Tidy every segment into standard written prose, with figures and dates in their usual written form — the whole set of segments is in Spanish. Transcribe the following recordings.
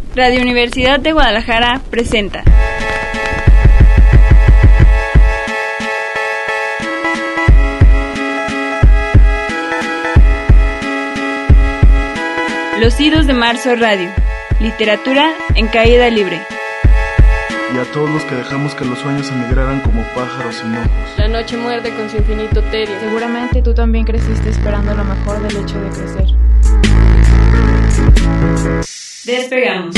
Radio Universidad de Guadalajara presenta Los Idos de Marzo Radio, literatura en caída libre. Y a todos los que dejamos que los sueños emigraran como pájaros sin ojos. La noche muerde con su infinito tedio. Seguramente tú también creciste esperando lo mejor del hecho de crecer. Despegamos.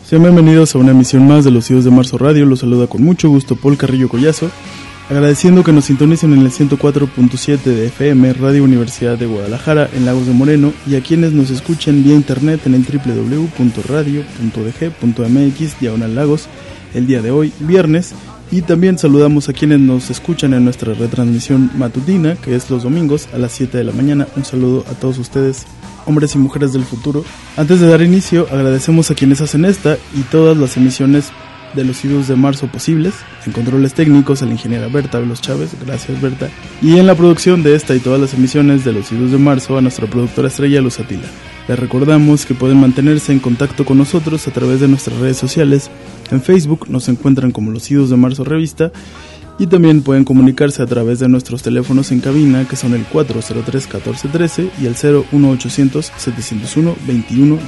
Sean bienvenidos a una emisión más de Los Hijos de Marzo Radio. Los saluda con mucho gusto Paul Carrillo Collazo, agradeciendo que nos sintonicen en el 104.7 de FM, Radio Universidad de Guadalajara, en Lagos de Moreno, y a quienes nos escuchan vía internet en el www.radio.dg.mx/lagos el día de hoy, viernes. Y también saludamos a quienes nos escuchan en nuestra retransmisión matutina, que es los domingos a las 7 de la mañana. Un saludo a todos ustedes, hombres y mujeres del futuro. Antes de dar inicio, agradecemos a quienes hacen esta y todas las emisiones de Los Hijos de Marzo posibles. En controles técnicos, a la ingeniera Berta Velos Chávez, gracias Berta. Y en la producción de esta y todas las emisiones de Los Hijos de Marzo, a nuestra productora estrella Luz Atila. Les recordamos que pueden mantenerse en contacto con nosotros a través de nuestras redes sociales. En Facebook nos encuentran como Los Hijos de Marzo Revista, y también pueden comunicarse a través de nuestros teléfonos en cabina, que son el 403-1413 y el 01800-701-2119.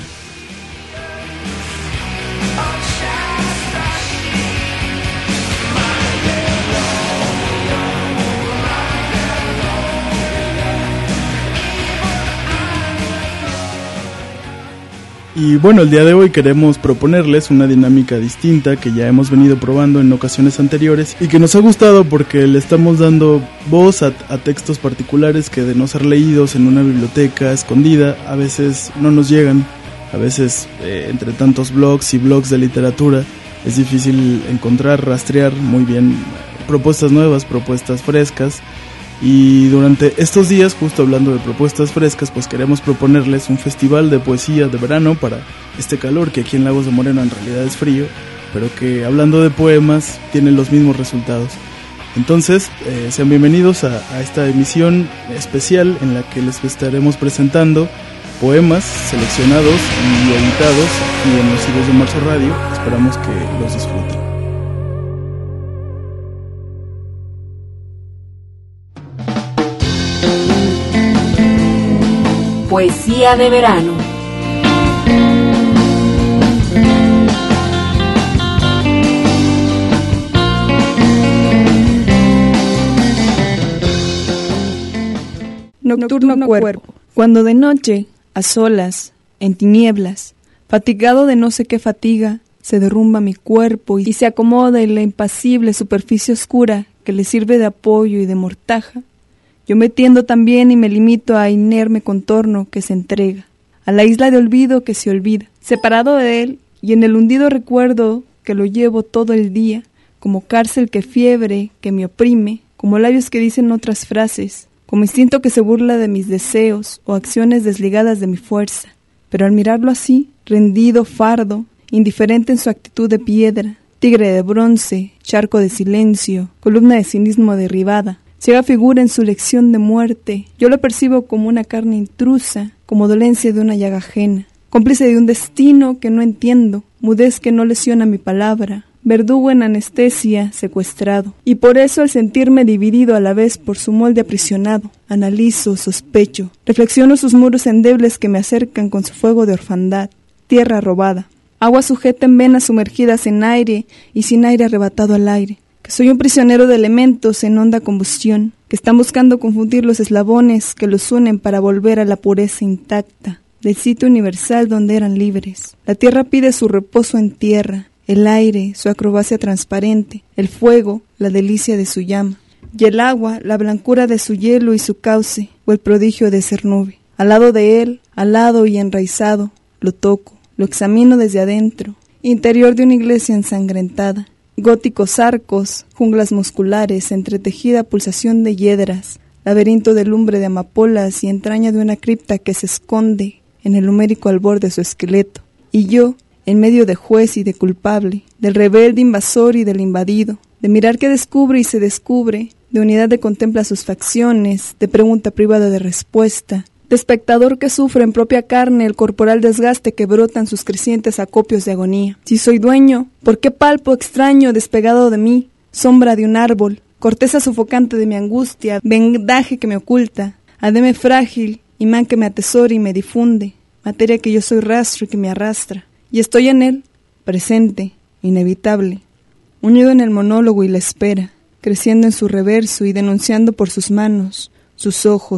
Y bueno, el día de hoy queremos proponerles una dinámica distinta que ya hemos venido probando en ocasiones anteriores y que nos ha gustado porque le estamos dando voz a textos particulares que, de no ser leídos en una biblioteca escondida, a veces no nos llegan. A veces entre tantos blogs y blogs de literatura es difícil encontrar, rastrear muy bien propuestas nuevas, propuestas frescas. Y durante estos días, justo hablando de propuestas frescas, pues queremos proponerles un festival de poesía de verano para este calor que aquí en Lagos de Moreno en realidad es frío, pero que, hablando de poemas, tiene los mismos resultados. Entonces, sean bienvenidos a esta emisión especial en la que les estaremos presentando poemas seleccionados y editados aquí en Los Hijos de Marzo Radio. Esperamos que los disfruten. Poesía de verano. Nocturno cuerpo. Cuando de noche, a solas, en tinieblas, fatigado de no sé qué fatiga, se derrumba mi cuerpo y se acomoda en la impasible superficie oscura que le sirve de apoyo y de mortaja, yo me tiendo también y me limito a inerme contorno que se entrega, a la isla de olvido que se olvida, separado de él y en el hundido recuerdo que lo llevo todo el día, como cárcel que fiebre, que me oprime, como labios que dicen otras frases, como instinto que se burla de mis deseos o acciones desligadas de mi fuerza. Pero al mirarlo así, rendido, fardo, indiferente en su actitud de piedra, tigre de bronce, charco de silencio, columna de cinismo derribada, ciega figura en su lección de muerte, yo lo percibo como una carne intrusa, como dolencia de una llaga ajena, cómplice de un destino que no entiendo, mudez que no lesiona mi palabra, verdugo en anestesia, secuestrado. Y por eso, al sentirme dividido a la vez por su molde aprisionado, analizo, sospecho, reflexiono sus muros endebles que me acercan con su fuego de orfandad, tierra robada, agua sujeta en venas sumergidas en aire y sin aire arrebatado al aire. Que soy un prisionero de elementos en honda combustión, que están buscando confundir los eslabones que los unen para volver a la pureza intacta del sitio universal donde eran libres. La tierra pide su reposo en tierra, el aire, su acrobacia transparente, el fuego, la delicia de su llama, y el agua, la blancura de su hielo y su cauce, o el prodigio de ser nube. Al lado de él, alado y enraizado, lo toco, lo examino desde adentro, interior de una iglesia ensangrentada. Góticos arcos, junglas musculares, entretejida pulsación de hiedras, laberinto de lumbre de amapolas y entraña de una cripta que se esconde en el numérico albor de su esqueleto. Y yo, en medio de juez y de culpable, del rebelde invasor y del invadido, de mirar que descubre y se descubre, de unidad que contempla sus facciones, de pregunta privada de respuesta, de espectador que sufre en propia carne el corporal desgaste que brotan sus crecientes acopios de agonía. Si soy dueño, ¿por qué palpo extraño despegado de mí, sombra de un árbol, corteza sofocante de mi angustia, vendaje que me oculta, ademe frágil, imán que me atesora y me difunde, materia que yo soy rastro y que me arrastra, y estoy en él, presente, inevitable, unido en el monólogo y la espera, creciendo en su reverso y denunciando por sus manos, sus ojos,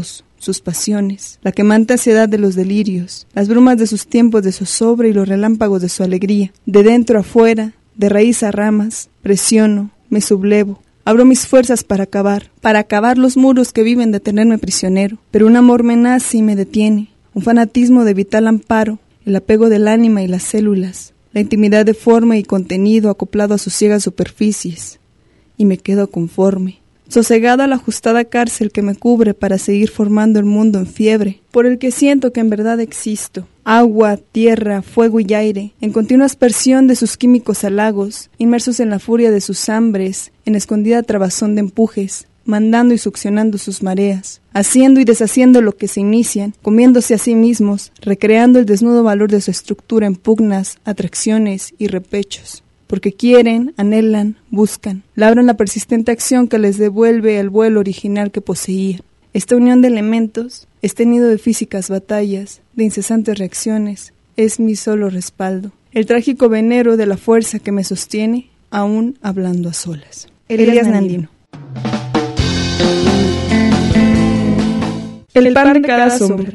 sus pasiones, la quemante ansiedad de los delirios, las brumas de sus tiempos de zozobra y los relámpagos de su alegría. De dentro a fuera, de raíz a ramas, presiono, me sublevo, abro mis fuerzas para acabar los muros que viven de tenerme prisionero. Pero un amor me nace y me detiene, un fanatismo de vital amparo, el apego del ánima y las células, la intimidad de forma y contenido acoplado a sus ciegas superficies. Y me quedo conforme, sosegado a la ajustada cárcel que me cubre para seguir formando el mundo en fiebre, por el que siento que en verdad existo. Agua, tierra, fuego y aire, en continua aspersión de sus químicos halagos, inmersos en la furia de sus hambres, en escondida trabazón de empujes, mandando y succionando sus mareas, haciendo y deshaciendo lo que se inician, comiéndose a sí mismos, recreando el desnudo valor de su estructura en pugnas, atracciones y repechos. Porque quieren, anhelan, buscan, labran la persistente acción que les devuelve el vuelo original que poseían. Esta unión de elementos, este nido de físicas batallas, de incesantes reacciones, es mi solo respaldo, el trágico venero de la fuerza que me sostiene, aún hablando a solas. Elías Nandino. El pan de cada sombra.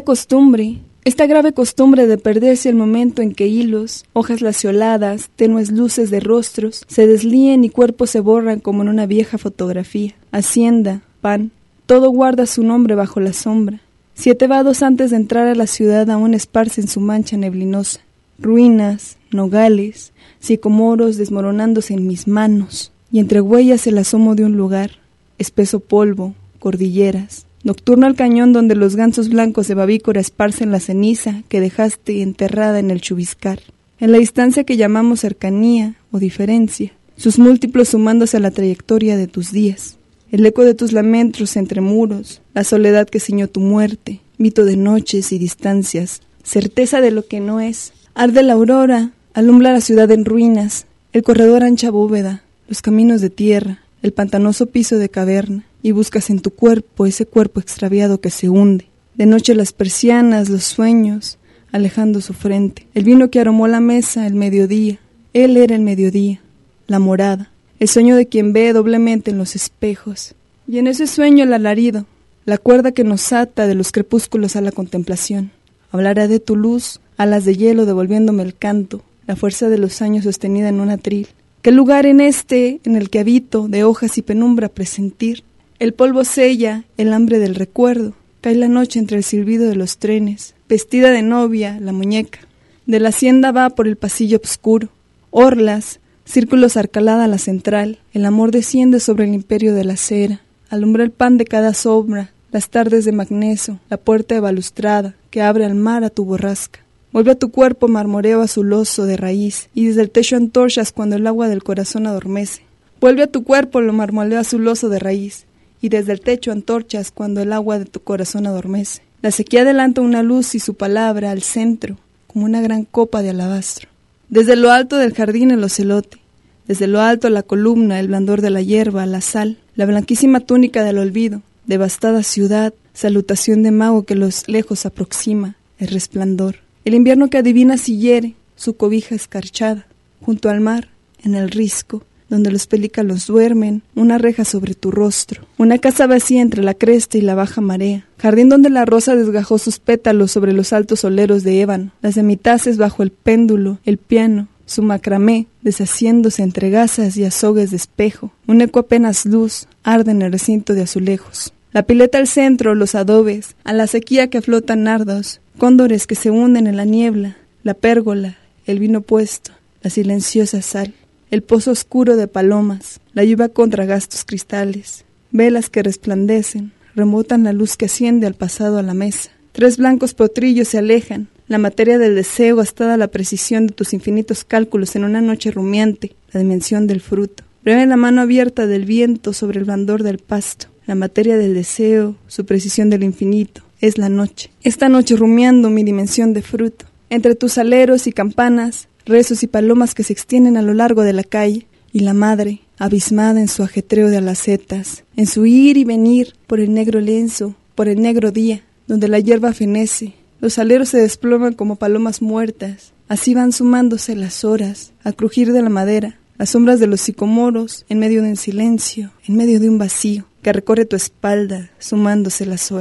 Esta grave costumbre de perderse el momento en que hilos, hojas lanceoladas, tenues luces de rostros, se deslíen y cuerpos se borran como en una vieja fotografía. Hacienda, pan, todo guarda su nombre bajo la sombra. 7 vados antes de entrar a la ciudad aún esparcen su mancha neblinosa. Ruinas, nogales, sicomoros desmoronándose en mis manos, y entre huellas el asomo de un lugar, espeso polvo, cordilleras. Nocturno al cañón donde los gansos blancos de Babícora esparcen la ceniza que dejaste enterrada en el chubiscar. En la distancia que llamamos cercanía o diferencia, sus múltiplos sumándose a la trayectoria de tus días. El eco de tus lamentos entre muros, la soledad que ciñó tu muerte, mito de noches y distancias, certeza de lo que no es. Arde la aurora, alumbra la ciudad en ruinas, el corredor ancha bóveda, los caminos de tierra, el pantanoso piso de caverna. Y buscas en tu cuerpo ese cuerpo extraviado que se hunde. De noche las persianas, los sueños, alejando su frente. El vino que aromó la mesa, el mediodía. Él era el mediodía, la morada, el sueño de quien ve doblemente en los espejos. Y en ese sueño el alarido, la cuerda que nos ata de los crepúsculos a la contemplación. Hablará de tu luz, alas de hielo devolviéndome el canto, la fuerza de los años sostenida en un atril. ¿Qué lugar en el que habito, de hojas y penumbra presentir? El polvo sella el hambre del recuerdo. Cae la noche entre el silbido de los trenes. Vestida de novia, la muñeca. De la hacienda va por el pasillo oscuro. Orlas, círculos arcalada la central. El amor desciende sobre el imperio de la cera. Alumbra el pan de cada sombra. Las tardes de magnesio, la puerta de balustrada que abre al mar a tu borrasca. Vuelve a tu cuerpo marmoreo azuloso de raíz. Y desde el techo antorchas cuando el agua del corazón adormece. Vuelve a tu cuerpo lo marmoreo azuloso de raíz. Y desde el techo antorchas cuando el agua de tu corazón adormece. La sequía adelanta una luz y su palabra al centro, como una gran copa de alabastro. Desde lo alto del jardín el ocelote, desde lo alto la columna, el blandor de la hierba, la sal, la blanquísima túnica del olvido, devastada ciudad, salutación de mago que los lejos aproxima, el resplandor. El invierno que adivina si hiere, su cobija escarchada, junto al mar, en el risco, donde los pelícanos duermen, una reja sobre tu rostro, una casa vacía entre la cresta y la baja marea, jardín donde la rosa desgajó sus pétalos sobre los altos oleros de ébano, las semitaces bajo el péndulo, el piano, su macramé, deshaciéndose entre gasas y azogues de espejo, un eco apenas luz, arde en el recinto de azulejos. La pileta al centro, los adobes, a la sequía que flotan nardos, cóndores que se hunden en la niebla, la pérgola, el vino puesto, la silenciosa sal. El pozo oscuro de palomas, la lluvia contra gastos cristales, velas que resplandecen, remotan la luz que asciende al pasado a la mesa. 3 blancos potrillos se alejan, la materia del deseo gastada a la precisión de tus infinitos cálculos en una noche rumiante, la dimensión del fruto. Breve la mano abierta del viento sobre el blandor del pasto, la materia del deseo, su precisión del infinito, es la noche. Esta noche rumiando mi dimensión de fruto, entre tus aleros y campanas, rezos y palomas que se extienden a lo largo de la calle, y la madre, abismada en su ajetreo de alacetas, en su ir y venir por el negro lienzo, por el negro día, donde la hierba fenece, los aleros se desploman como palomas muertas, así van sumándose las horas, al crujir de la madera, las sombras de los sicomoros, en medio de un silencio, en medio de un vacío, que recorre tu espalda, sumándose las horas.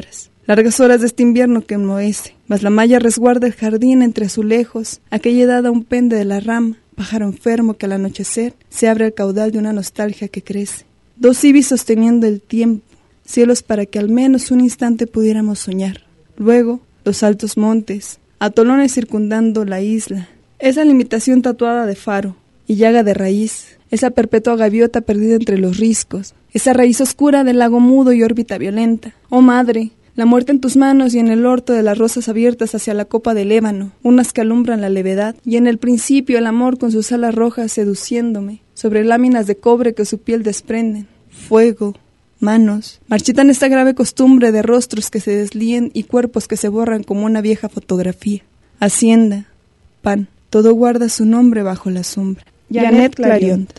Largas horas de este invierno que enmohece, mas la malla resguarda el jardín entre azulejos, aquella edad aún pende de la rama, pájaro enfermo que al anochecer se abre el caudal de una nostalgia que crece. 2 ibis sosteniendo el tiempo, cielos para que al menos un instante pudiéramos soñar. Luego, los altos montes, atolones circundando la isla, esa limitación tatuada de faro y llaga de raíz, esa perpetua gaviota perdida entre los riscos, esa raíz oscura del lago mudo y órbita violenta. Oh madre, la muerte en tus manos y en el orto de las rosas abiertas hacia la copa del ébano, unas que alumbran la levedad, y en el principio el amor con sus alas rojas seduciéndome, sobre láminas de cobre que su piel desprenden. Fuego, manos, marchitan esta grave costumbre de rostros que se deslíen y cuerpos que se borran como una vieja fotografía. Hacienda, pan, todo guarda su nombre bajo la sombra. Janet Clarion.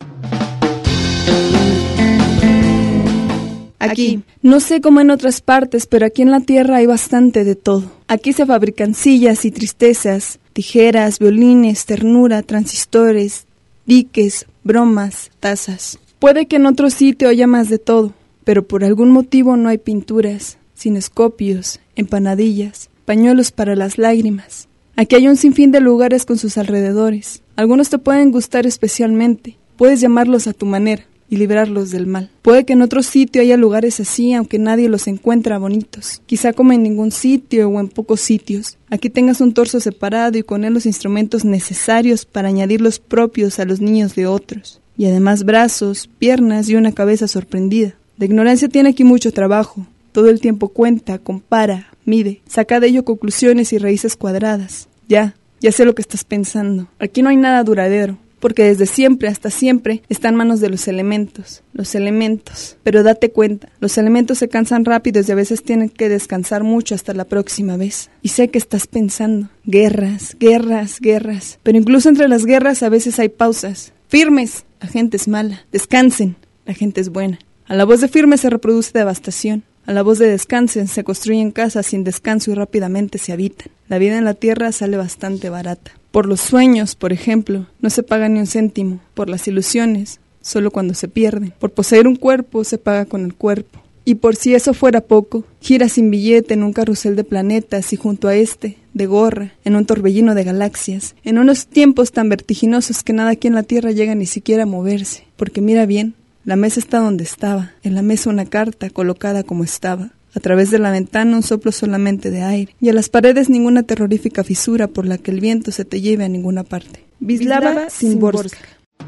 Aquí, no sé cómo en otras partes, pero aquí en la tierra hay bastante de todo. Aquí se fabrican sillas y tristezas, tijeras, violines, ternura, transistores, diques, bromas, tazas. Puede que en otro sitio haya más de todo, pero por algún motivo no hay pinturas, cinescopios, empanadillas, pañuelos para las lágrimas. Aquí hay un sinfín de lugares con sus alrededores. Algunos te pueden gustar especialmente. Puedes llamarlos a tu manera y librarlos del mal. Puede que en otro sitio haya lugares así, aunque nadie los encuentra bonitos. Quizá como en ningún sitio o en pocos sitios. Aquí tengas un torso separado y con él los instrumentos necesarios para añadir los propios a los niños de otros. Y además brazos, piernas y una cabeza sorprendida. La ignorancia tiene aquí mucho trabajo. Todo el tiempo cuenta, compara, mide, saca de ello conclusiones y raíces cuadradas. Ya sé lo que estás pensando. Aquí no hay nada duradero, porque desde siempre hasta siempre está en manos de los elementos. Los elementos. Pero date cuenta, los elementos se cansan rápido y a veces tienen que descansar mucho hasta la próxima vez. Y sé que estás pensando, guerras, guerras, guerras. Pero incluso entre las guerras a veces hay pausas. Firmes, la gente es mala. Descansen, la gente es buena. A la voz de firme se reproduce devastación. A la voz de descansen se construyen casas sin descanso y rápidamente se habitan. La vida en la tierra sale bastante barata. Por los sueños, por ejemplo, no se paga ni un céntimo. Por las ilusiones, solo cuando se pierden. Por poseer un cuerpo, se paga con el cuerpo. Y por si eso fuera poco, gira sin billete en un carrusel de planetas y junto a este, de gorra, en un torbellino de galaxias, en unos tiempos tan vertiginosos que nada aquí en la tierra llega ni siquiera a moverse. Porque mira bien, la mesa está donde estaba, en la mesa una carta colocada como estaba. A través de la ventana un soplo solamente de aire, y a las paredes ninguna terrorífica fisura por la que el viento se te lleve a ninguna parte. Wisława Szymborska.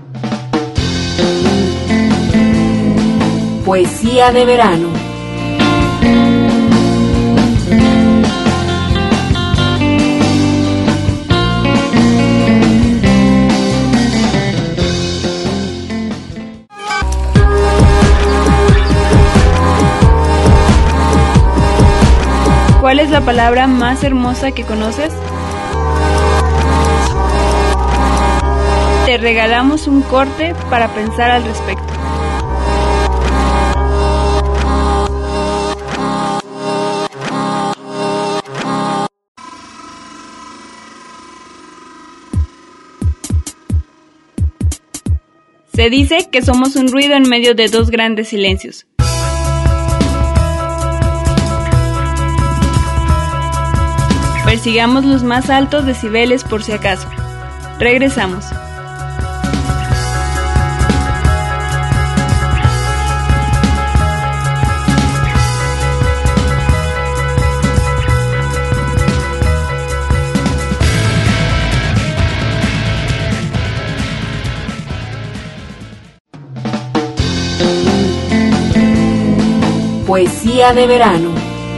Poesía de verano. ¿Cuál es la palabra más hermosa que conoces? Te regalamos un corte para pensar al respecto. Se dice que somos un ruido en medio de 2 grandes silencios. Persigamos los más altos decibeles por si acaso. Regresamos. Poesía de verano.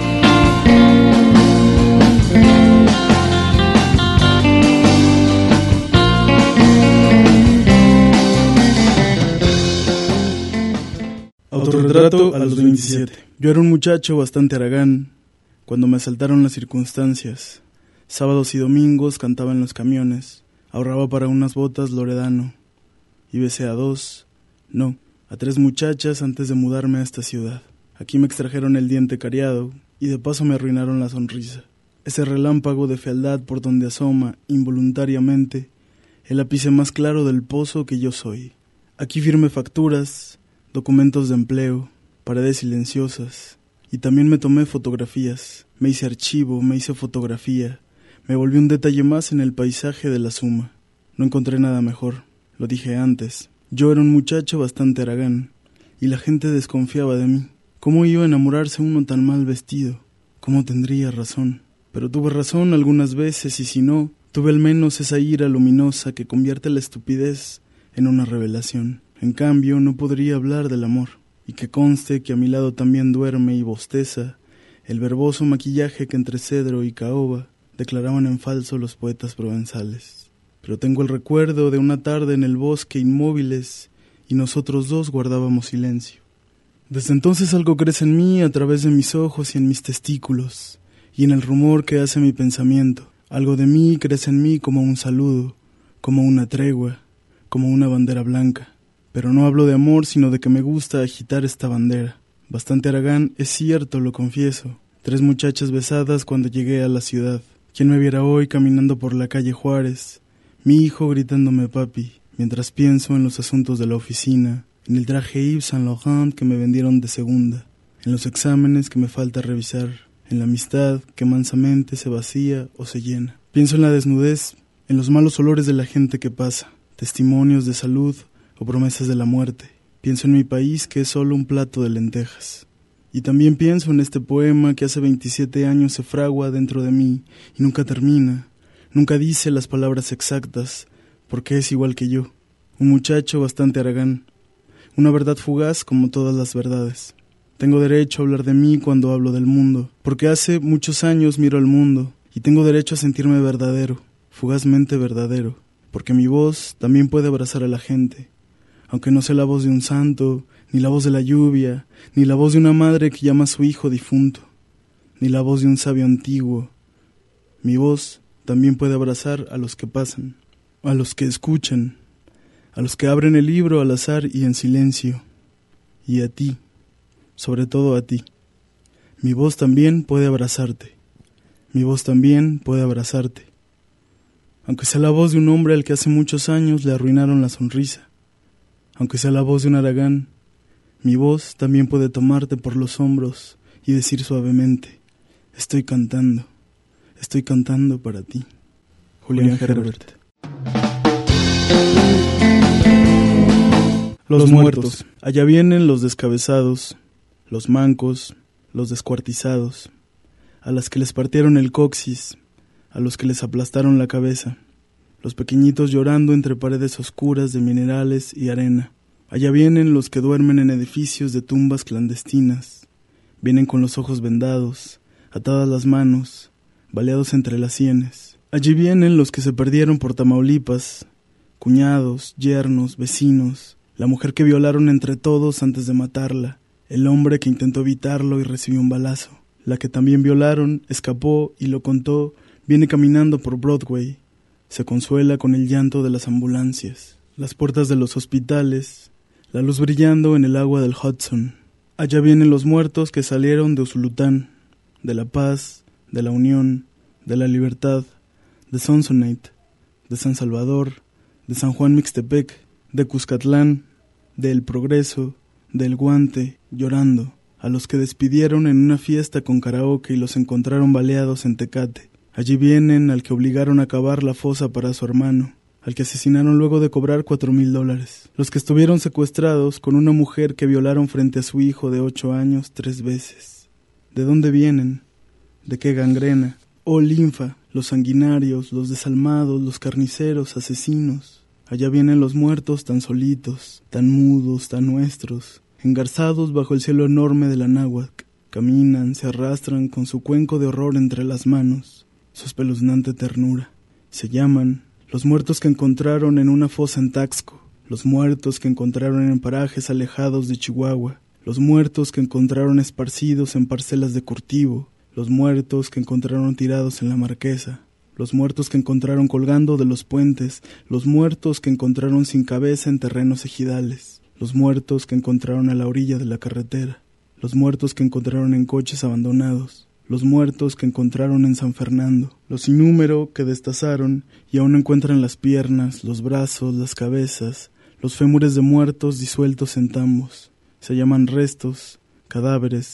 Autorretrato a los 27. Yo era un muchacho bastante haragán cuando me asaltaron las circunstancias. Sábados y domingos cantaba en los camiones, ahorraba para unas botas Loredano y besé a 2, no, a 3 muchachas antes de mudarme a esta ciudad. Aquí me extrajeron el diente cariado y de paso me arruinaron la sonrisa. Ese relámpago de fealdad por donde asoma, involuntariamente, el ápice más claro del pozo que yo soy. Aquí firme facturas, documentos de empleo, paredes silenciosas Y también me tomé fotografías, me hice archivo, me hice fotografía, me volví un detalle más en el paisaje de la suma. No encontré nada mejor, lo dije antes. Yo era un muchacho bastante haragán, y la gente desconfiaba de mí. ¿Cómo iba a enamorarse uno tan mal vestido? ¿Cómo tendría razón? Pero tuve razón algunas veces, y si no, tuve al menos esa ira luminosa que convierte la estupidez en una revelación. En cambio, no podría hablar del amor. Y que conste que a mi lado también duerme y bosteza el verboso maquillaje que entre cedro y caoba declaraban en falso los poetas provenzales. Pero tengo el recuerdo de una tarde en el bosque inmóviles y nosotros dos guardábamos silencio. Desde entonces algo crece en mí a través de mis ojos y en mis testículos y en el rumor que hace mi pensamiento. Algo de mí crece en mí como un saludo, como una tregua, como una bandera blanca. Pero no hablo de amor, sino de que me gusta agitar esta bandera. Bastante haragán, es cierto, lo confieso. 3 muchachas besadas cuando llegué a la ciudad. ¿Quién me viera hoy caminando por la calle Juárez? Mi hijo gritándome papi, mientras pienso en los asuntos de la oficina, en el traje Yves Saint Laurent que me vendieron de segunda, en los exámenes que me falta revisar, en la amistad que mansamente se vacía o se llena. Pienso en la desnudez, en los malos olores de la gente que pasa, testimonios de salud o promesas de la muerte. Pienso en mi país que es solo un plato de lentejas. Y también pienso en este poema que hace 27 años se fragua dentro de mí y nunca termina, nunca dice las palabras exactas, porque es igual que yo, un muchacho bastante haragán, una verdad fugaz como todas las verdades. Tengo derecho a hablar de mí cuando hablo del mundo, porque hace muchos años miro al mundo y tengo derecho a sentirme verdadero, fugazmente verdadero, porque mi voz también puede abrazar a la gente. Aunque no sea la voz de un santo, ni la voz de la lluvia, ni la voz de una madre que llama a su hijo difunto, ni la voz de un sabio antiguo. Mi voz también puede abrazar a los que pasan, a los que escuchan, a los que abren el libro al azar y en silencio, y a ti, sobre todo a ti. Mi voz también puede abrazarte, mi voz también puede abrazarte, aunque sea la voz de un hombre al que hace muchos años le arruinaron la sonrisa. Aunque sea la voz de un haragán, mi voz también puede tomarte por los hombros y decir suavemente, estoy cantando para ti. Julián Herbert. Los muertos. Allá vienen los descabezados, los mancos, los descuartizados, a las que les partieron el coxis, a los que les aplastaron la cabeza. Los pequeñitos llorando entre paredes oscuras de minerales y arena. Allá vienen los que duermen en edificios de tumbas clandestinas. Vienen con los ojos vendados, atadas las manos, baleados entre las sienes. Allí vienen los que se perdieron por Tamaulipas, cuñados, yernos, vecinos, la mujer que violaron entre todos antes de matarla, el hombre que intentó evitarlo y recibió un balazo. La que también violaron, escapó y lo contó, viene caminando por Broadway. Se consuela con el llanto de las ambulancias, las puertas de los hospitales, la luz brillando en el agua del Hudson. Allá vienen los muertos que salieron de Usulután, de La Paz, de La Unión, de La Libertad, de Sonsonate, de San Salvador, de San Juan Mixtepec, de Cuscatlán, de El Progreso, de El Guante, llorando, a los que despidieron en una fiesta con karaoke y los encontraron baleados en Tecate. Allí vienen al que obligaron a cavar la fosa para su hermano, al que asesinaron luego de cobrar $4,000, los que estuvieron secuestrados con una mujer que violaron frente a su hijo de 8 años 3 veces. ¿De dónde vienen? ¿De qué gangrena? Oh linfa, los sanguinarios, los desalmados, los carniceros, asesinos. Allá vienen los muertos tan solitos, tan mudos, tan nuestros, engarzados bajo el cielo enorme de la náhuatl. Caminan, se arrastran con su cuenco de horror entre las manos, su espeluznante ternura. Se llaman los muertos que encontraron en una fosa en Taxco, los muertos que encontraron en parajes alejados de Chihuahua, los muertos que encontraron esparcidos en parcelas de cultivo, los muertos que encontraron tirados en la Marquesa, los muertos que encontraron colgando de los puentes, los muertos que encontraron sin cabeza en terrenos ejidales, los muertos que encontraron a la orilla de la carretera, los muertos que encontraron en coches abandonados, los muertos que encontraron en San Fernando, los sin número que destazaron y aún encuentran las piernas, los brazos, las cabezas, los fémures de muertos disueltos en tambos. Se llaman restos, cadáveres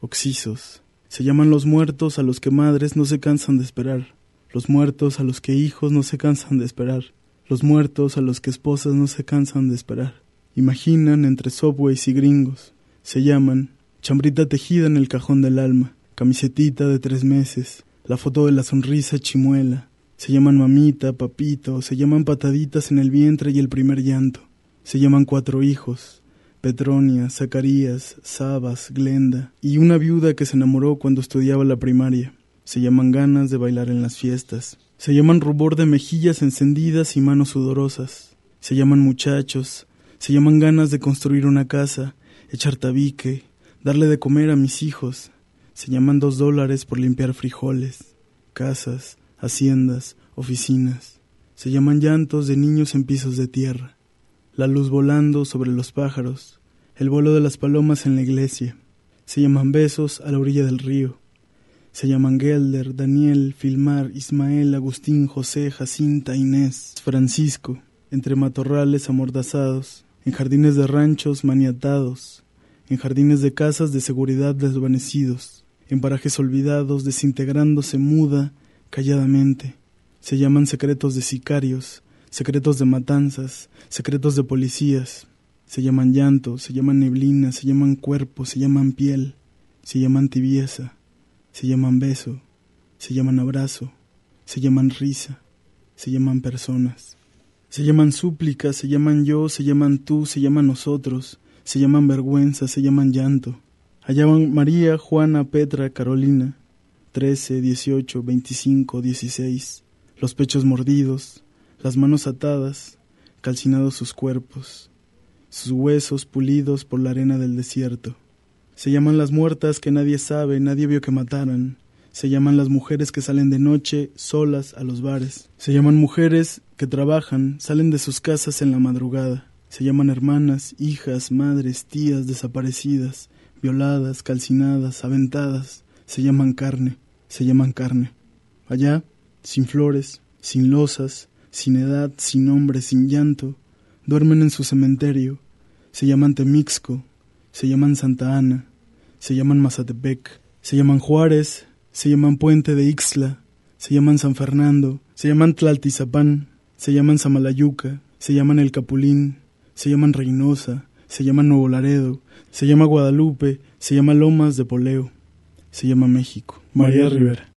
oxisos. Se llaman los muertos a los que madres no se cansan de esperar, los muertos a los que hijos no se cansan de esperar, los muertos a los que esposas no se cansan de esperar. Imaginan entre subways y gringos. Se llaman chambrita tejida en el cajón del alma, camisetita de 3 meses, la foto de la sonrisa chimuela. Se llaman mamita, papito, se llaman pataditas en el vientre y el primer llanto. Se llaman 4 hijos, Petronia, Zacarías, Sabas, Glenda, y una viuda que se enamoró cuando estudiaba la primaria. Se llaman ganas de bailar en las fiestas. Se llaman rubor de mejillas encendidas y manos sudorosas. Se llaman muchachos. Se llaman ganas de construir una casa, echar tabique, darle de comer a mis hijos. Se llaman $2 por limpiar frijoles, casas, haciendas, oficinas. Se llaman llantos de niños en pisos de tierra, la luz volando sobre los pájaros, el vuelo de las palomas en la iglesia. Se llaman besos a la orilla del río. Se llaman Gelder, Daniel, Filmar, Ismael, Agustín, José, Jacinta, Inés, Francisco, entre matorrales amordazados, en jardines de ranchos maniatados, en jardines de casas de seguridad desvanecidos, en parajes olvidados desintegrándose muda, calladamente. Se llaman secretos de sicarios, secretos de matanzas, secretos de policías. Se llaman llanto, se llaman neblina, se llaman cuerpo, se llaman piel, se llaman tibieza, se llaman beso, se llaman abrazo, se llaman risa, se llaman personas. Se llaman súplica, se llaman yo, se llaman tú, se llaman nosotros, se llaman vergüenza, se llaman llanto. Allá van María, Juana, Petra, Carolina, 13, 18, 25, 16, los pechos mordidos, las manos atadas, calcinados sus cuerpos, sus huesos pulidos por la arena del desierto. Se llaman las muertas que nadie sabe, nadie vio que mataran. Se llaman las mujeres que salen de noche, solas, a los bares. Se llaman mujeres que trabajan, salen de sus casas en la madrugada. Se llaman hermanas, hijas, madres, tías desaparecidas, violadas, calcinadas, aventadas. Se llaman carne, se llaman carne. Allá, sin flores, sin losas, sin edad, sin nombre, sin llanto, duermen en su cementerio. Se llaman Temixco, se llaman Santa Ana, se llaman Mazatepec, se llaman Juárez, se llaman Puente de Ixtla, se llaman San Fernando, se llaman Tlaltizapán, se llaman Samalayuca, se llaman El Capulín, se llaman Reynosa, se llama Nuevo Laredo, se llama Guadalupe, se llama Lomas de Poleo, se llama México. María Rivera.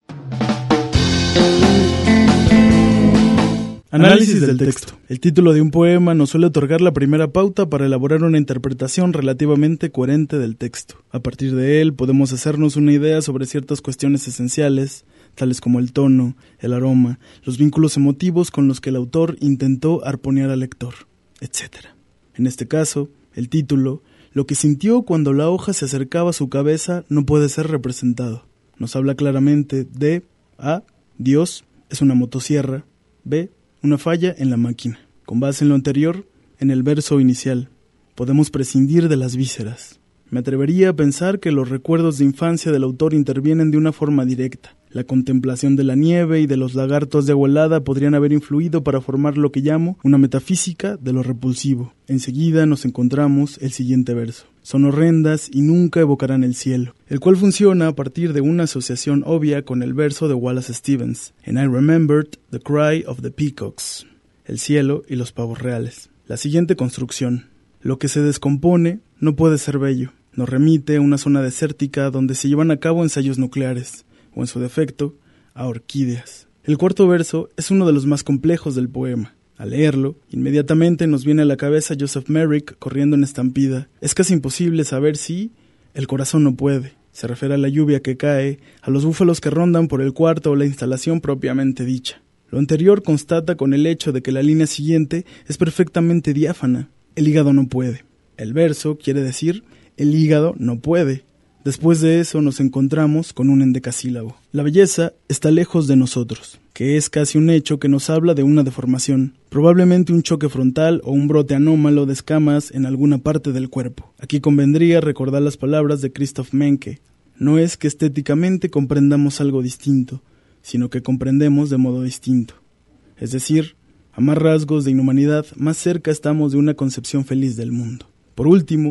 Análisis del texto. El título de un poema nos suele otorgar la primera pauta para elaborar una interpretación relativamente coherente del texto. A partir de él podemos hacernos una idea sobre ciertas cuestiones esenciales, tales como el tono, el aroma, los vínculos emotivos con los que el autor intentó arponear al lector, etc. En este caso, el título, lo que sintió cuando la hoja se acercaba a su cabeza, no puede ser representado. Nos habla claramente de A. Dios es una motosierra, B. Una falla en la máquina. Con base en lo anterior, en el verso inicial, podemos prescindir de las vísceras. Me atrevería a pensar que los recuerdos de infancia del autor intervienen de una forma directa. La contemplación de la nieve y de los lagartos de agua helada podrían haber influido para formar lo que llamo una metafísica de lo repulsivo. Enseguida nos encontramos el siguiente verso. Son horrendas y nunca evocarán el cielo, el cual funciona a partir de una asociación obvia con el verso de Wallace Stevens, And I remembered the cry of the peacocks, el cielo y los pavos reales. La siguiente construcción. Lo que se descompone no puede ser bello. Nos remite a una zona desértica donde se llevan a cabo ensayos nucleares, o en su defecto, a orquídeas. El cuarto verso es uno de los más complejos del poema. Al leerlo, inmediatamente nos viene a la cabeza Joseph Merrick corriendo en estampida. Es casi imposible saber si el corazón no puede. Se refiere a la lluvia que cae, a los búfalos que rondan por el cuarto o la instalación propiamente dicha. Lo anterior constata con el hecho de que la línea siguiente es perfectamente diáfana. El hígado no puede. El verso quiere decir, el hígado no puede. Después de eso nos encontramos con un endecasílabo. La belleza está lejos de nosotros, que es casi un hecho que nos habla de una deformación, probablemente un choque frontal o un brote anómalo de escamas en alguna parte del cuerpo. Aquí convendría recordar las palabras de Christoph Menke. No es que estéticamente comprendamos algo distinto, sino que comprendemos de modo distinto. Es decir, a más rasgos de inhumanidad, más cerca estamos de una concepción feliz del mundo. Por último,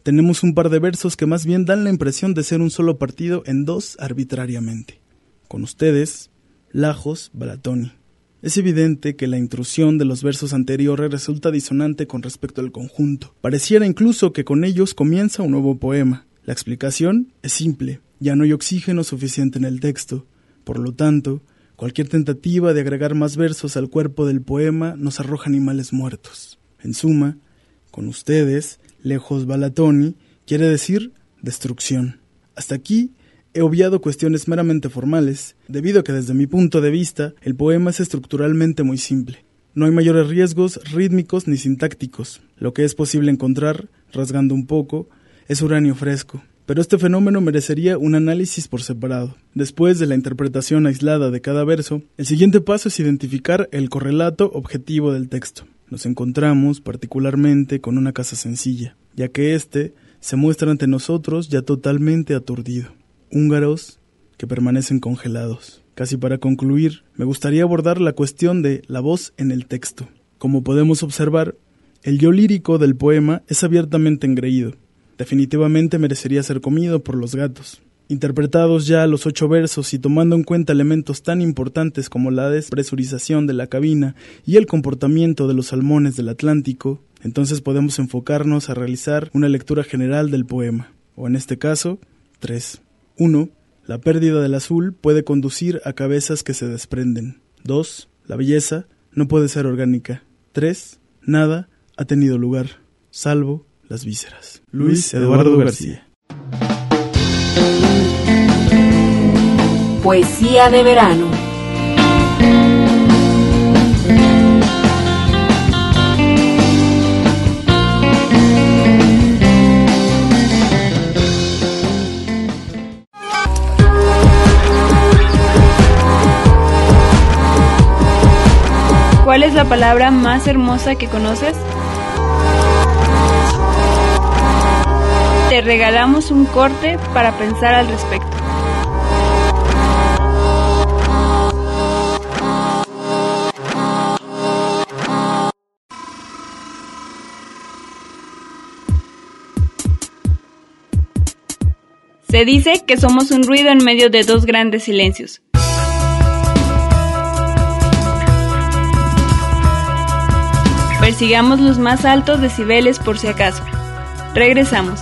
tenemos un par de versos que más bien dan la impresión de ser un solo partido en dos arbitrariamente. Con ustedes, Lajos Balatoni. Es evidente que la intrusión de los versos anteriores resulta disonante con respecto al conjunto. Pareciera incluso que con ellos comienza un nuevo poema. La explicación es simple. Ya no hay oxígeno suficiente en el texto. Por lo tanto, cualquier tentativa de agregar más versos al cuerpo del poema nos arroja animales muertos. En suma, con ustedes, Lejos Balatoni quiere decir destrucción. Hasta aquí he obviado cuestiones meramente formales, debido a que desde mi punto de vista, el poema es estructuralmente muy simple. No hay mayores riesgos rítmicos ni sintácticos. Lo que es posible encontrar, rasgando un poco, es uranio fresco. Pero este fenómeno merecería un análisis por separado. Después de la interpretación aislada de cada verso, el siguiente paso es identificar el correlato objetivo del texto. Nos encontramos particularmente con una casa sencilla, ya que éste se muestra ante nosotros ya totalmente aturdido. Húngaros que permanecen congelados. Casi para concluir, me gustaría abordar la cuestión de la voz en el texto. Como podemos observar, el yo lírico del poema es abiertamente engreído. Definitivamente merecería ser comido por los gatos. Interpretados ya los 8 versos y tomando en cuenta elementos tan importantes como la despresurización de la cabina y el comportamiento de los salmones del Atlántico, entonces podemos enfocarnos a realizar una lectura general del poema, o en este caso, 3. 1. La pérdida del azul puede conducir a cabezas que se desprenden. 2. La belleza no puede ser orgánica. 3. Nada ha tenido lugar, salvo las vísceras. Luis Eduardo García. Poesía de verano. ¿Cuál es la palabra más hermosa que conoces? Te regalamos un corte para pensar al respecto. Se dice que somos un ruido en medio de dos grandes silencios. Persigamos los más altos decibeles por si acaso. Regresamos.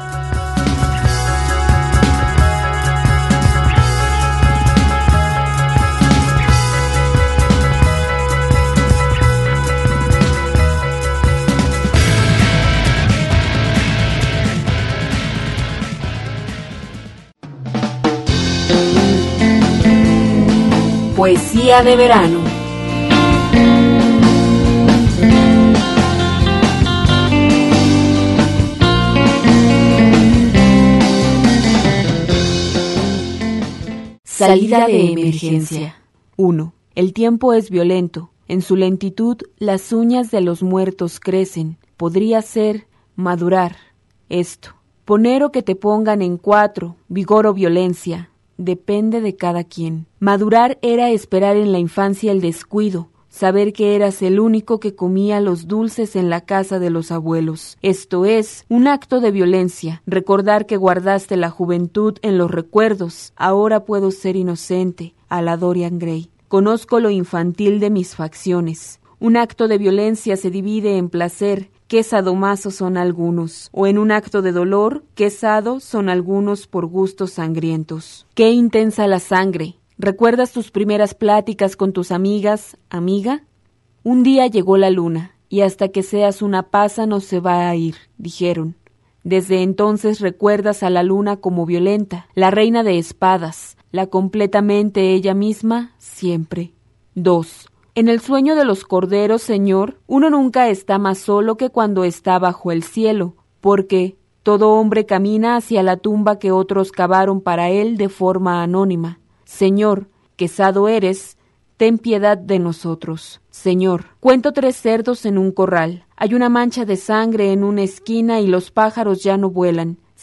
Poesía de verano. Salida de emergencia. 1. El tiempo es violento. En su lentitud, las uñas de los muertos crecen. Podría ser madurar. Esto. Poner o que te pongan en 4, vigor o violencia. Depende de cada quien. Madurar era esperar en la infancia el descuido, saber que eras el único que comía los dulces en la casa de los abuelos. Esto es, un acto de violencia, recordar que guardaste la juventud en los recuerdos. Ahora puedo ser inocente, a la Dorian Gray. Conozco lo infantil de mis facciones. Un acto de violencia se divide en placer, qué sadomazos son algunos, o en un acto de dolor, qué sado son algunos por gustos sangrientos. Qué intensa la sangre. ¿Recuerdas tus primeras pláticas con tus amigas, amiga? Un día llegó la luna, y hasta que seas una pasa no se va a ir, dijeron. Desde entonces recuerdas a la luna como violenta, la reina de espadas, la completamente ella misma, siempre. 2. En el sueño de los corderos, Señor, uno nunca está más solo que cuando está bajo el cielo, porque todo hombre camina hacia la tumba que otros cavaron para él de forma anónima. Señor, quesado eres, ten piedad de nosotros. Señor, cuento 3 cerdos en un corral. Hay una mancha de sangre en una esquina y los pájaros ya no vuelan.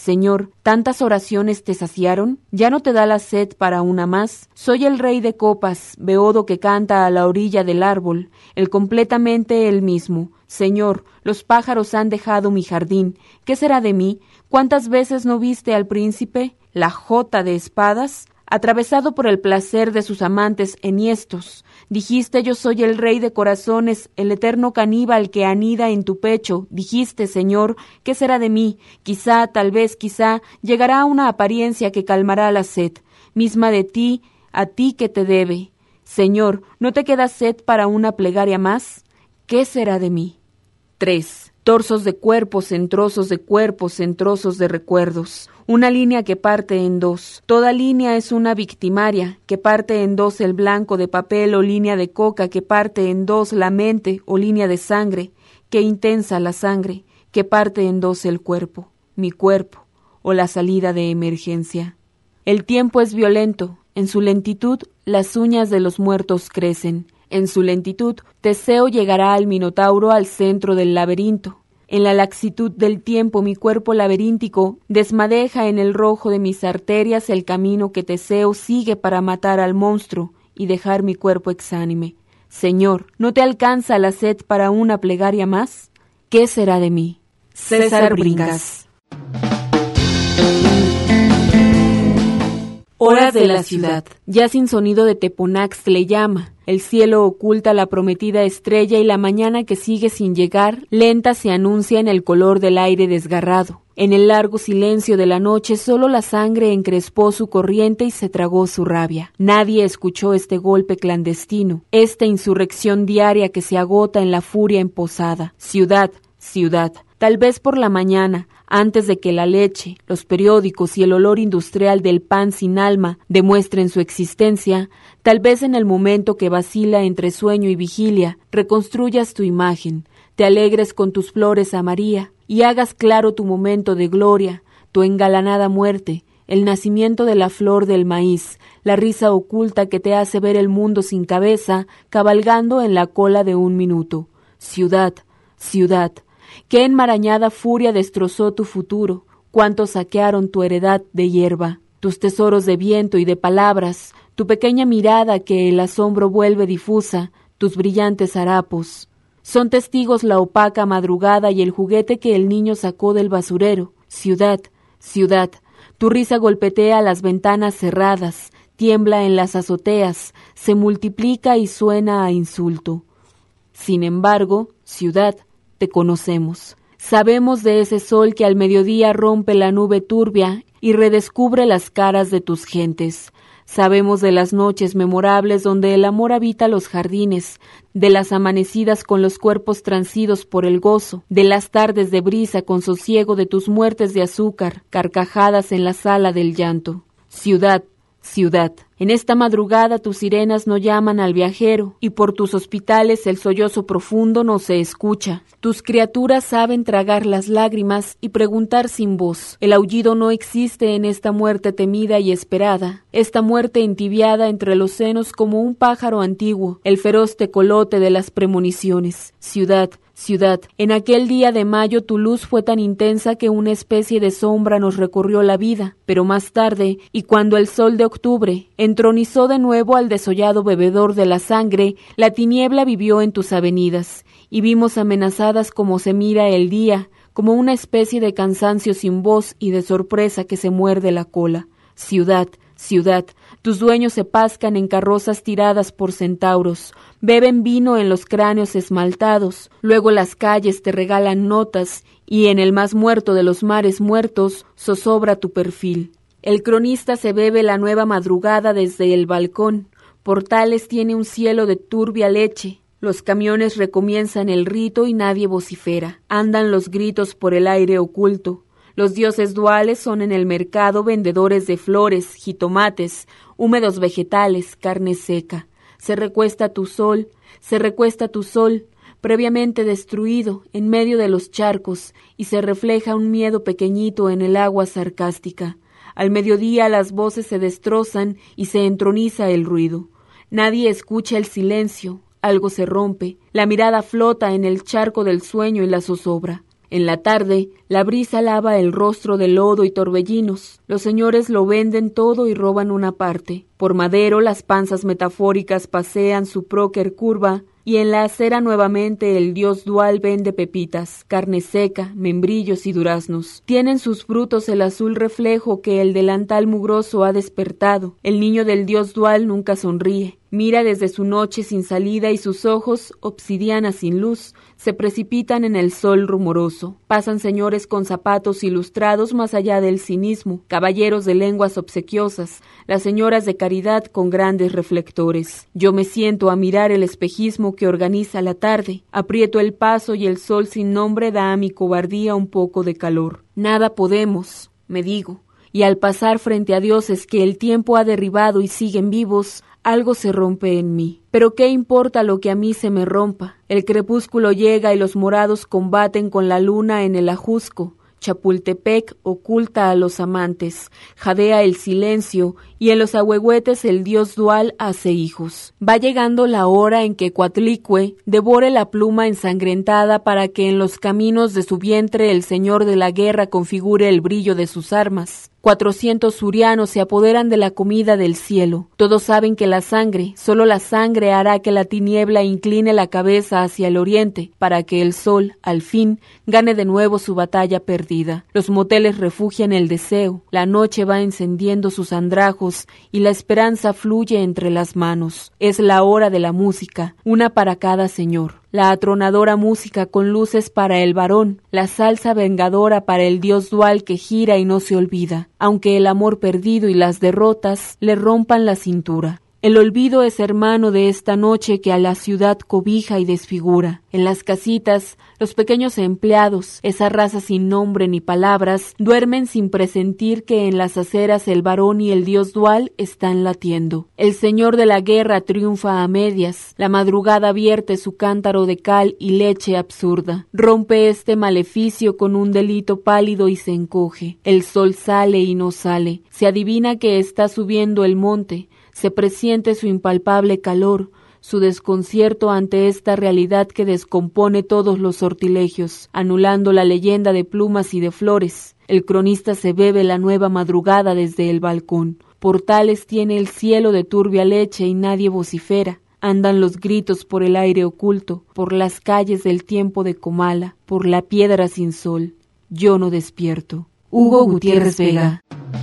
Señor, ¿tantas oraciones te saciaron? ¿Ya no te da la sed para una más? Soy el rey de copas, beodo que canta a la orilla del árbol, el completamente el mismo. Señor, los pájaros han dejado mi jardín. ¿Qué será de mí? ¿Cuántas veces no viste al príncipe, la jota de espadas, atravesado por el placer de sus amantes enhiestos? Dijiste, yo soy el rey de corazones, el eterno caníbal que anida en tu pecho. Dijiste, Señor, ¿qué será de mí? Quizá, tal vez, quizá, llegará una apariencia que calmará la sed, misma de ti, a ti que te debe. Señor, ¿no te queda sed para una plegaria más? ¿Qué será de mí? 3. Torsos de cuerpos en trozos de cuerpos en trozos de recuerdos. Una línea que parte en dos. Toda línea es una victimaria, que parte en dos el blanco de papel o línea de coca, que parte en dos la mente o línea de sangre. Qué intensa la sangre, que parte en dos el cuerpo, mi cuerpo, o la salida de emergencia. El tiempo es violento. En su lentitud, las uñas de los muertos crecen. En su lentitud, Teseo llegará al Minotauro al centro del laberinto. En la laxitud del tiempo, mi cuerpo laberíntico desmadeja en el rojo de mis arterias el camino que Teseo sigue para matar al monstruo y dejar mi cuerpo exánime. Señor, ¿no te alcanza la sed para una plegaria más? ¿Qué será de mí? César Bringas. Horas de la ciudad. Ya sin sonido de Teponax le llama. El cielo oculta la prometida estrella y la mañana que sigue sin llegar, lenta se anuncia en el color del aire desgarrado. En el largo silencio de la noche solo la sangre encrespó su corriente y se tragó su rabia. Nadie escuchó este golpe clandestino, esta insurrección diaria que se agota en la furia emposada. Ciudad, ciudad. Tal vez por la mañana, antes de que la leche, los periódicos y el olor industrial del pan sin alma demuestren su existencia, tal vez en el momento que vacila entre sueño y vigilia, reconstruyas tu imagen, te alegres con tus flores a María y hagas claro tu momento de gloria, tu engalanada muerte, el nacimiento de la flor del maíz, la risa oculta que te hace ver el mundo sin cabeza, cabalgando en la cola de un minuto. Ciudad, ciudad. Qué enmarañada furia destrozó tu futuro, cuántos saquearon tu heredad de hierba, tus tesoros de viento y de palabras, tu pequeña mirada que el asombro vuelve difusa, tus brillantes harapos. Son testigos la opaca madrugada y el juguete que el niño sacó del basurero. Ciudad, ciudad, tu risa golpetea las ventanas cerradas, tiembla en las azoteas, se multiplica y suena a insulto. Sin embargo, ciudad, te conocemos. Sabemos de ese sol que al mediodía rompe la nube turbia y redescubre las caras de tus gentes. Sabemos de las noches memorables donde el amor habita los jardines, de las amanecidas con los cuerpos transidos por el gozo, de las tardes de brisa con sosiego de tus muertes de azúcar, carcajadas en la sala del llanto. Ciudad, ciudad, en esta madrugada tus sirenas no llaman al viajero, y por tus hospitales el sollozo profundo no se escucha. Tus criaturas saben tragar las lágrimas y preguntar sin voz. El aullido no existe en esta muerte temida y esperada, esta muerte entibiada entre los senos como un pájaro antiguo, el feroz tecolote de las premoniciones. Ciudad, ciudad, en aquel día de mayo tu luz fue tan intensa que una especie de sombra nos recorrió la vida, pero más tarde, y cuando el sol de octubre entronizó de nuevo al desollado bebedor de la sangre, la tiniebla vivió en tus avenidas, y vimos amenazadas como se mira el día, como una especie de cansancio sin voz y de sorpresa que se muerde la cola. Ciudad, ciudad, tus dueños se pascan en carrozas tiradas por centauros, beben vino en los cráneos esmaltados, luego las calles te regalan notas, y en el más muerto de los mares muertos zozobra tu perfil. El cronista se bebe la nueva madrugada desde el balcón, Portales tiene un cielo de turbia leche, los camiones recomienzan el rito y nadie vocifera, andan los gritos por el aire oculto. Los dioses duales son en el mercado vendedores de flores, jitomates, húmedos vegetales, carne seca. Se recuesta tu sol, previamente destruido, en medio de los charcos, y se refleja un miedo pequeñito en el agua sarcástica. Al mediodía las voces se destrozan y se entroniza el ruido. Nadie escucha el silencio, algo se rompe, la mirada flota en el charco del sueño y la zozobra. En la tarde, la brisa lava el rostro de lodo y torbellinos. Los señores lo venden todo y roban una parte. Por Madero, las panzas metafóricas pasean su prócer curva, y en la acera nuevamente el dios dual vende pepitas, carne seca, membrillos y duraznos. Tienen sus frutos el azul reflejo que el delantal mugroso ha despertado. El niño del dios dual nunca sonríe. Mira desde su noche sin salida y sus ojos, obsidiana sin luz, se precipitan en el sol rumoroso. Pasan señores con zapatos ilustrados más allá del cinismo, caballeros de lenguas obsequiosas, las señoras de caridad con grandes reflectores. Yo me siento a mirar el espejismo que organiza la tarde, aprieto el paso y el sol sin nombre da a mi cobardía un poco de calor. Nada podemos, me digo, y al pasar frente a dioses que el tiempo ha derribado y siguen vivos, algo se rompe en mí. Pero ¿qué importa lo que a mí se me rompa? El crepúsculo llega y los morados combaten con la luna en el ajusco. Chapultepec oculta a los amantes, jadea el silencio, y en los ahuehuetes el dios dual hace hijos. Va llegando la hora en que Coatlicue devore la pluma ensangrentada para que en los caminos de su vientre el señor de la guerra configure el brillo de sus armas. 400 surianos se apoderan de la comida del cielo. Todos saben que la sangre, solo la sangre hará que la tiniebla incline la cabeza hacia el oriente, para que el sol, al fin, gane de nuevo su batalla perdida. Los moteles refugian el deseo, la noche va encendiendo sus andrajos y la esperanza fluye entre las manos. Es la hora de la música, una para cada señor. La atronadora música con luces para el varón, la salsa vengadora para el dios dual que gira y no se olvida, aunque el amor perdido y las derrotas le rompan la cintura. El olvido es hermano de esta noche que a la ciudad cobija y desfigura. En las casitas, los pequeños empleados, esa raza sin nombre ni palabras, duermen sin presentir que en las aceras el varón y el dios dual están latiendo. El señor de la guerra triunfa a medias, la madrugada vierte su cántaro de cal y leche absurda. Rompe este maleficio con un delito pálido y se encoge. El sol sale y no sale, se adivina que está subiendo el monte, se presiente su impalpable calor, su desconcierto ante esta realidad que descompone todos los sortilegios, anulando la leyenda de plumas y de flores. El cronista se bebe la nueva madrugada desde el balcón. Portales tiene el cielo de turbia leche y nadie vocifera. Andan los gritos por el aire oculto, por las calles del tiempo de Comala, por la piedra sin sol. Yo no despierto. Hugo Gutiérrez Vega.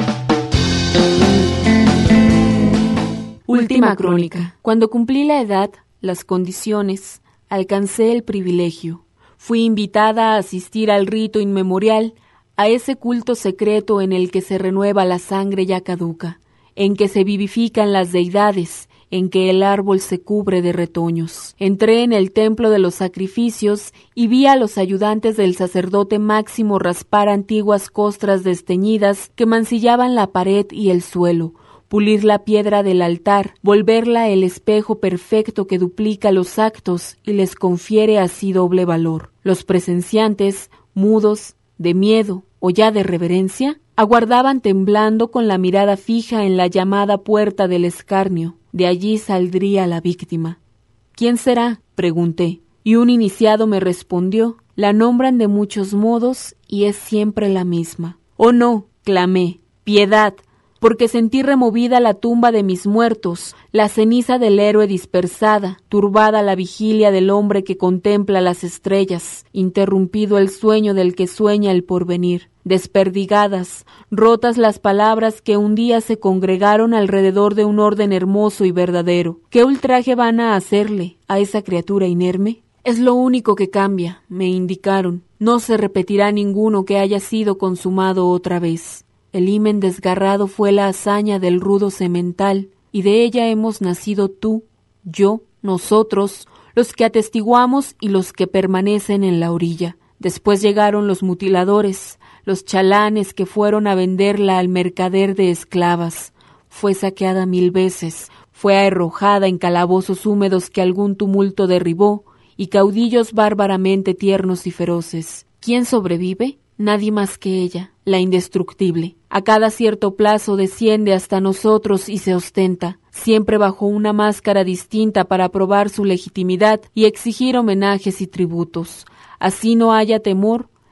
Última crónica. Cuando cumplí la edad, las condiciones, alcancé el privilegio. Fui invitada a asistir al rito inmemorial, a ese culto secreto en el que se renueva la sangre ya caduca, en que se vivifican las deidades, en que el árbol se cubre de retoños. Entré en el templo de los sacrificios y vi a los ayudantes del sacerdote máximo raspar antiguas costras desteñidas que mancillaban la pared y el suelo, pulir la piedra del altar, volverla el espejo perfecto que duplica los actos y les confiere así doble valor. Los presenciantes, mudos, de miedo o ya de reverencia, aguardaban temblando con la mirada fija en la llamada puerta del escarnio. De allí saldría la víctima. ¿Quién será?, pregunté, y un iniciado me respondió, la nombran de muchos modos y es siempre la misma. «Oh no», clamé, «piedad», porque sentí removida la tumba de mis muertos, la ceniza del héroe dispersada, turbada la vigilia del hombre que contempla las estrellas, interrumpido el sueño del que sueña el porvenir, desperdigadas, rotas las palabras que un día se congregaron alrededor de un orden hermoso y verdadero. ¿Qué ultraje van a hacerle a esa criatura inerme? Es lo único que cambia, me indicaron. No se repetirá ninguno que haya sido consumado otra vez. El himen desgarrado fue la hazaña del rudo semental, y de ella hemos nacido tú, yo, nosotros, los que atestiguamos y los que permanecen en la orilla. Después llegaron los mutiladores, los chalanes que fueron a venderla al mercader de esclavas. Fue saqueada 1000 veces, fue arrojada en calabozos húmedos que algún tumulto derribó, y caudillos bárbaramente tiernos y feroces. ¿Quién sobrevive? Nadie más que ella, la indestructible. A cada cierto plazo desciende hasta nosotros y se ostenta, siempre bajo una máscara distinta para probar su legitimidad y exigir homenajes y tributos. Así no haya temor,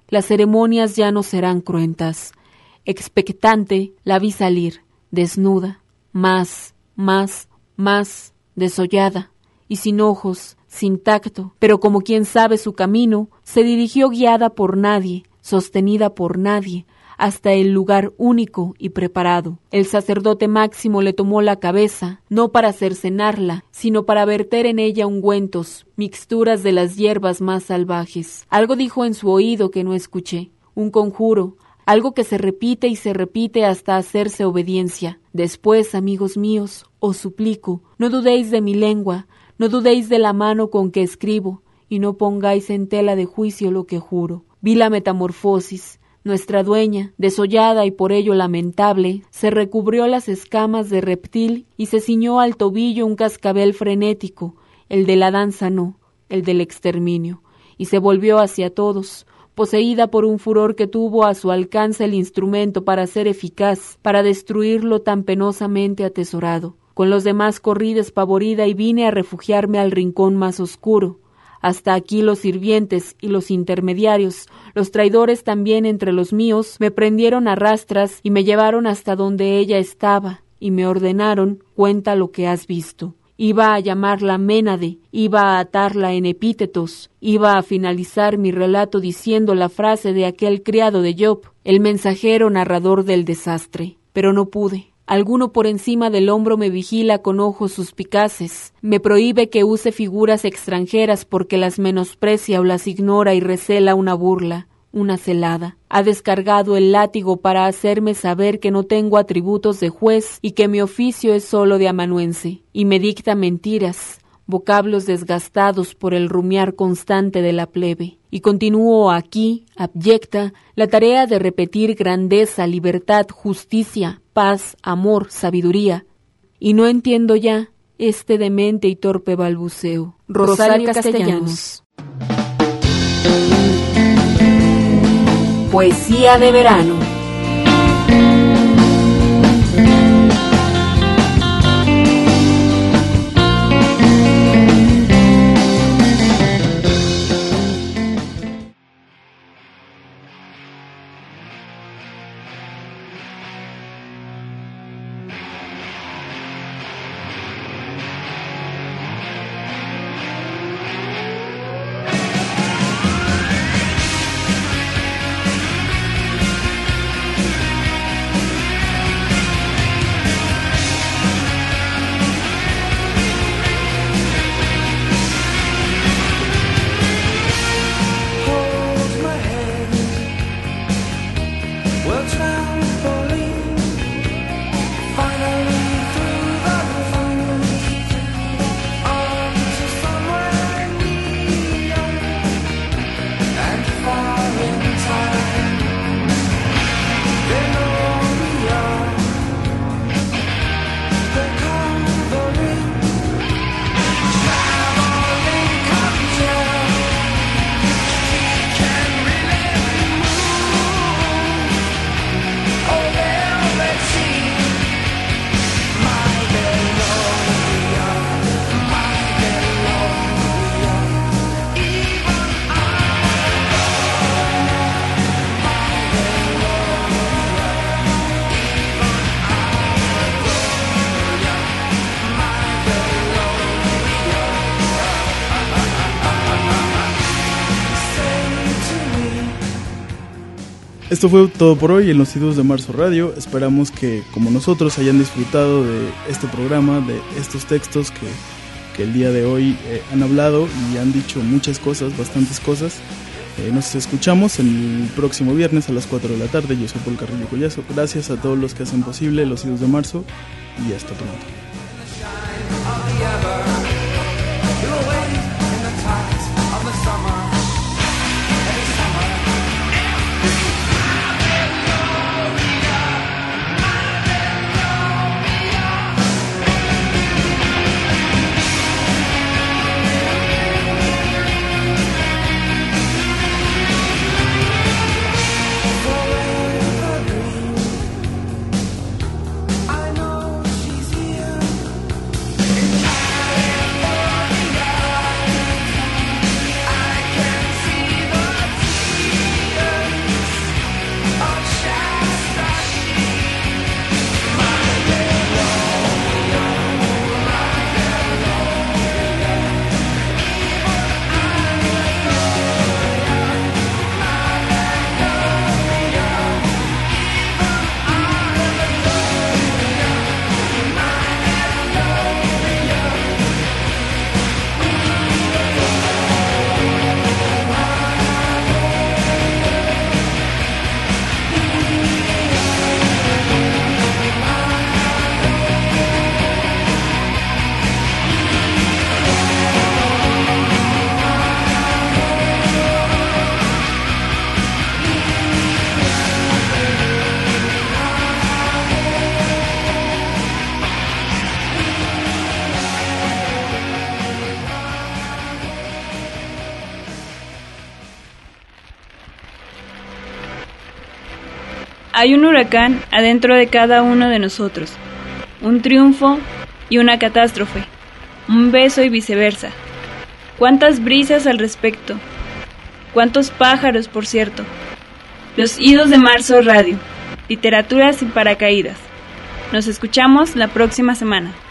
Las ceremonias ya no serán cruentas. Expectante, la vi salir, desnuda, más, desollada, y sin ojos, sin tacto, pero como quien sabe su camino, se dirigió guiada por nadie, sostenida por nadie, hasta el lugar único y preparado. El sacerdote máximo le tomó la cabeza, no para cercenarla, sino para verter en ella ungüentos, mixturas de las hierbas más salvajes. Algo dijo en su oído que no escuché, un conjuro, algo que se repite y se repite hasta hacerse obediencia. Después, amigos míos, os suplico, no dudéis de mi lengua, no dudéis de la mano con que escribo, y no pongáis en tela de juicio lo que juro. Vi la metamorfosis. Nuestra dueña, desollada y por ello lamentable, se recubrió las escamas de reptil y se ciñó al tobillo un cascabel frenético, el de la danza no, el del exterminio, y se volvió hacia todos, poseída por un furor que tuvo a su alcance el instrumento para ser eficaz, para destruir lo tan penosamente atesorado. Con los demás corrí despavorida y vine a refugiarme al rincón más oscuro. Hasta aquí los sirvientes y los intermediarios, los traidores también entre los míos, me prendieron a rastras y me llevaron hasta donde ella estaba, y me ordenaron, cuenta lo que has visto. Iba a llamarla Ménade, iba a atarla en epítetos, iba a finalizar mi relato diciendo la frase de aquel criado de Job, el mensajero narrador del desastre, pero no pude. Alguno por encima del hombro me vigila con ojos suspicaces, me prohíbe que use figuras extranjeras porque las menosprecia o las ignora y recela una burla, una celada. Ha descargado el látigo para hacerme saber que no tengo atributos de juez y que mi oficio es solo de amanuense, y me dicta mentiras, vocablos desgastados por el rumiar constante de la plebe. Y continúo aquí, abyecta, la tarea de repetir grandeza, libertad, justicia, paz, amor, sabiduría. Y no entiendo ya este demente y torpe balbuceo. Rosario Castellanos. Poesía de verano. Esto fue todo por hoy en Los Idus de Marzo Radio. Esperamos que, como nosotros, hayan disfrutado de este programa, de estos textos que el día de hoy han hablado y han dicho muchas cosas, bastantes cosas. Nos escuchamos el próximo viernes a las 4 de la tarde. Yo soy Paul Carrillo Collazo. Gracias a todos los que hacen posible Los Idus de Marzo y hasta pronto. Hay un huracán adentro de cada uno de nosotros, un triunfo y una catástrofe, un beso y viceversa. ¿Cuántas brisas al respecto? ¿Cuántos pájaros, por cierto? Los Idos de Marzo Radio, literatura sin paracaídas. Nos escuchamos la próxima semana.